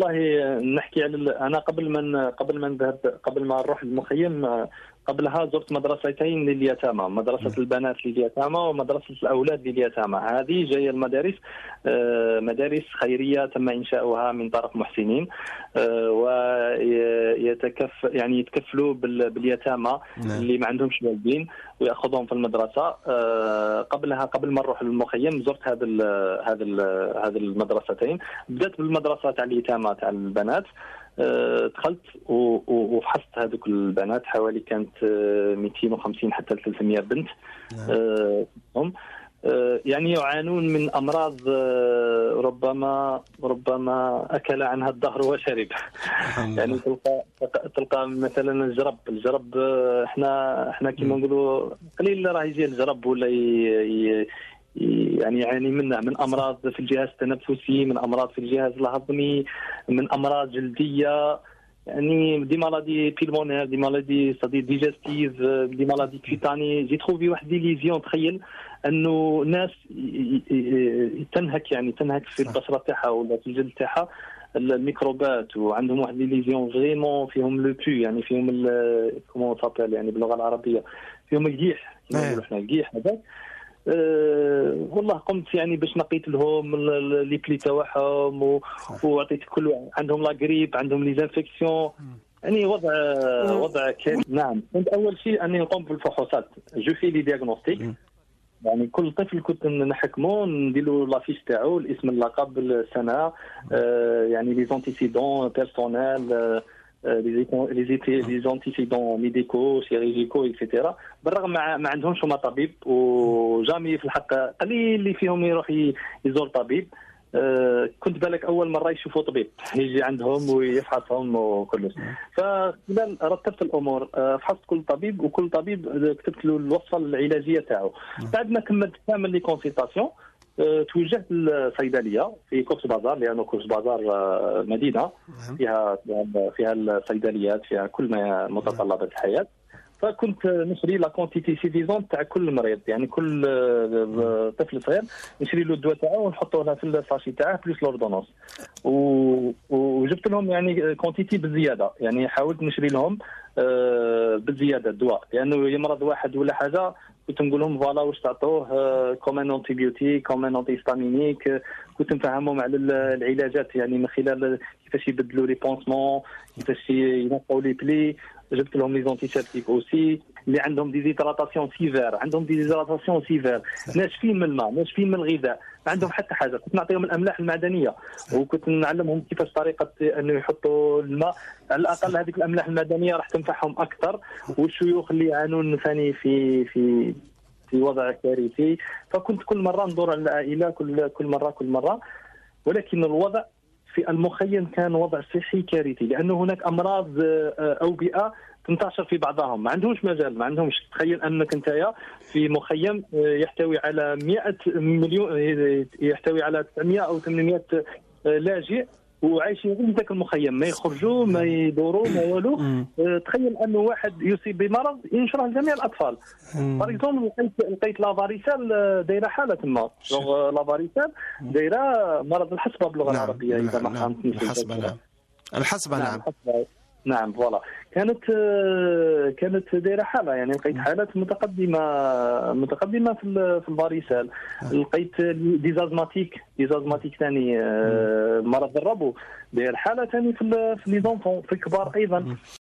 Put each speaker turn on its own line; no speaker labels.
والله نحكي على انا قبل ما نروح للمخيم، قبلها زرت مدرستين لليتامى، مدرسة البنات لليتامى ومدرسة الأولاد لليتامى. هذه جاية المدارس مدارس خيرية تم إنشاؤها من طرف محسنين، يعني يتكفلوا باليتامى اللي ما عندهمش والدين ويأخذهم في المدرسة. قبل ما نروح للمخيم زرت هذه المدرستين. بدأت بالمدرسة تاع اليتامى تاع البنات، دخلت وفحصت هذوك البنات، حوالي كانت 250 حتى 300 بنت. هم يعني يعانون من أمراض ربما أكل عنها الدهر وشرب. يعني تلقى مثلا الجرب احنا كما نقولوا قليل راه يجي الجرب ولا يعني يعاني منه، من امراض في الجهاز التنفسي، من امراض في الجهاز الهضمي، من امراض جلديه، يعني دي مالادي بيلمونير، دي مالادي ديجستيف، دي مالادي كيتاني. جي تروفي واحد دي ليزيون. تخيل انه ناس تنهك في البشره تاعها ولا في الجلد تاعها الميكروبات، وعندهم واحد لي ليزيون فريمون فيهم لو بو، يعني فيهم كومون سابيل يعني باللغه العربيه فيهم القيح كما نقولوا احنا القيح هذاك. والله قمت يعني باش نقيت لهم لي بلي تاعهم وعطيت كل عندهم لا غريب، عندهم لي زانفيكسيون، يعني وضع كامل. نعم، كنت اول شيء اني نقوم بالفحوصات، جو في لي دياغنوستيك. يعني كل طفل كنت نحكمه نديروا لافيش تاعو، الاسم، اللقب، السنه، يعني لي زونتيسيدون بيرسونيل، لي زونتيسيدون ميديكو شيريجيكو اكسيتيرا. بالرغم ما عندهمش هما طبيب، وجامي في الحق قليل اللي فيهم يروح يزور طبيب. كنت بالك اول مره يشوفوا طبيب يجي عندهم ويفحصهم وكل شيء. فخلال رتبت الامور، فحصت كل طبيب، وكل طبيب كتبت له الوصفه العلاجيه تاعو. بعد ما كملت كامل لي كونسلطاسيون توجهت للصيدليه في كورس بازار، لانه كورس بازار مدينه فيها الصيدليات، فيها كل ما متطلبات الحياه. فكنت نشري لا كونتيتي سيفيزون تاع كل مريض، يعني كل طفل صغير نشري له الدواء تاعو ونحطه له في الساشي تاعه بليس لوردونونس. وجبت لهم يعني كونتيتي بالزياده، يعني حاولت نشري لهم بالزياده الدواء، لانه يمرض واحد ولا حاجه كنت نقول لهم فوالا واش تعطوه، كومان انتيبيوتيك، كومان انتي ستامينيك. كنت نفهمهم على العلاجات، يعني من خلال كيفاش يبدلوا لي بونسمون، كيفاش ينقوا لي بلي. جبت لهم لي زونتيسيبتيك اوسي اللي عندهم دي زيتراتاسيون سيفير، عندهم دي زيتراتاسيون سيفير، ناشفين من الماء، ناشفين من الغذاء، ما عندهم حتى حاجه. كنت نعطيهم الاملاح المعدنيه، وكنت نعلمهم كيفاش طريقه انه يحطوا الماء. على الاقل هذيك الاملاح المعدنيه راح تنفعهم اكثر. والشيوخ اللي يعانون ثاني في وضع كارثي. فكنت كل مره ندور على العائله، كل مره. ولكن الوضع في المخيم كان وضع صحي كارثي، لانه هناك امراض اوبئه تنتشر في بعضهم، ما عندهمش مجال، ما عندهمش. تخيل انك انت في مخيم يحتوي على 100 مليون، يحتوي على 900 او 800 لاجئ، وعايشين في ذاك المخيم، ما يخرجوا، ما يدوروا، ما والو. تخيل انه واحد يصيب بمرض ينشره لجميع الاطفال. بار اكزومبل لقيت لافاريسال دايره حاله تما، لافاريسال دايره مرض الحصبه باللغه العربيه اذا ما فهمتنيش.
الحصبه نعم.
نعم فوالا. كانت دايره حاله، يعني لقيت حالات متقدمه في الفاريسال. لقيت ديزازماتيك ثاني، مرض الربو داير حاله ثاني في لي زونفون، في الكبار ايضا.